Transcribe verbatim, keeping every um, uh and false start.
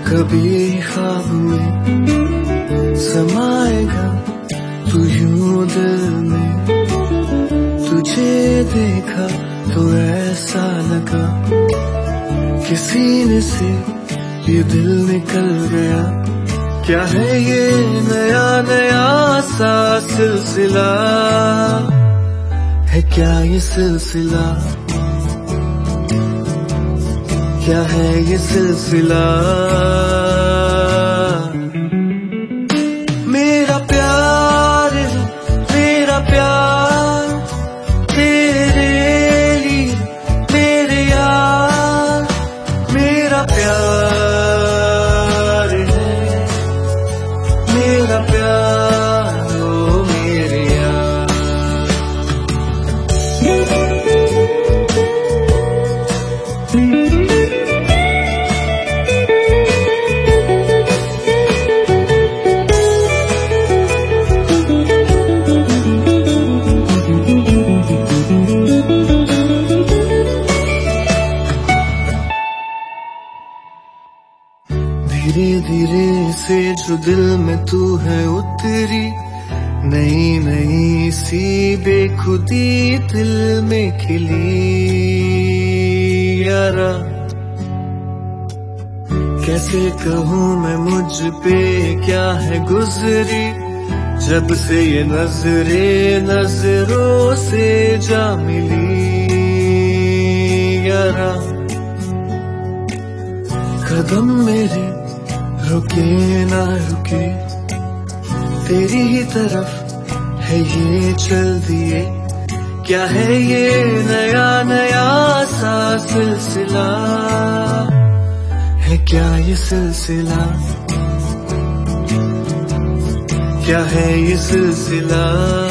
कभी ख्वाब में समाएगा तू यूं दिल में। तुझे देखा तो ऐसा लगा कि सीने से ये दिल निकल गया। क्या है ये नया नया सा सिलसिला, है क्या ये सिलसिला, क्या है ये सिलसिला। मेरा प्यार मेरा प्यार तेरे लिए मेरे यार, मेरा प्यार है मेरा प्यार ओ मेरे यार। धीरे धीरे से जो दिल में तू है उतरी, नई नई सी बेखुदी दिल में खिली यारा। कैसे कहूँ मैं मुझ पे क्या है गुजरी, जब से ये नजरे नजरों से जा मिली यारा। कदम मेरे रुके ना रुके, तेरी ही तरफ है ये चल दिए। क्या है ये नया नया सा सिलसिला, है क्या ये सिलसिला, क्या है ये सिलसिला।